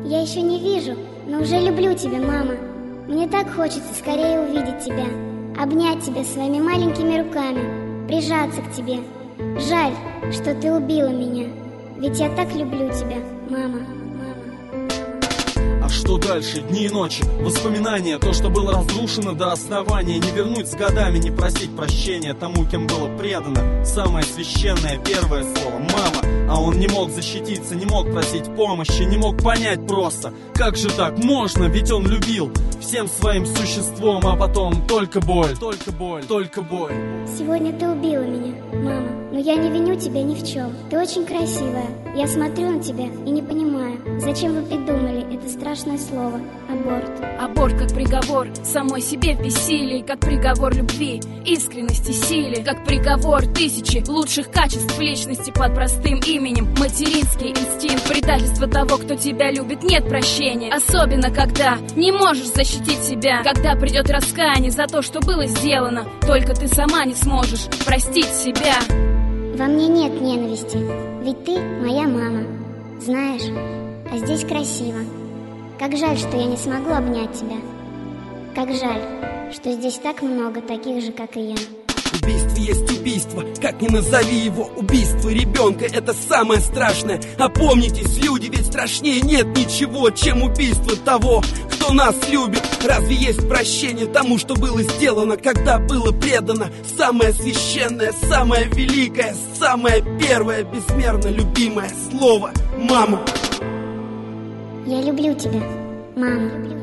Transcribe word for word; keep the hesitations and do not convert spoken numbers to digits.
Я еще не вижу, но уже люблю тебя, мама. Мне так хочется скорее увидеть тебя, обнять тебя своими маленькими руками, прижаться к тебе. Жаль, что ты убила меня, ведь я так люблю тебя, мама. А что дальше? Дни и ночи, воспоминания, то, что было разрушено до основания. Не вернуть с годами, не просить прощения тому, кем было предано. Самое священное первое слово «мама». А он не мог защититься, не мог просить помощи, не мог понять просто, как же так можно, ведь он любил всем своим существом. А потом только боль, только боль, только боль. Сегодня ты убила меня, мама, но я не виню тебя ни в чем. Ты очень красивая. Я смотрю на тебя и не понимаю, зачем вы придумали это страшное слово «аборт». Аборт как приговор самой себе в бессилии, как приговор любви, искренности, силе, как приговор тысячи лучших качеств в личности под простым именем материнский инстинкт. Предательство того, кто тебя любит, нет прощения, особенно когда не можешь защитить себя, когда придет раскаяние за то, что было сделано. Только ты сама не сможешь простить себя. Во мне нет ненависти, ведь ты моя мама, знаешь, а здесь красиво. Как жаль, что я не смогу обнять тебя. Как жаль, что здесь так много таких же, как и я. Убийство есть убийство, как ни назови его. Убийство ребенка — это самое страшное. Опомнитесь, люди, ведь страшнее нет ничего, чем убийство того, кто нас любит. Разве есть прощение тому, что было сделано, когда было предано самое священное, самое великое, самое первое, безмерно любимое слово — мама? Я люблю тебя, мама.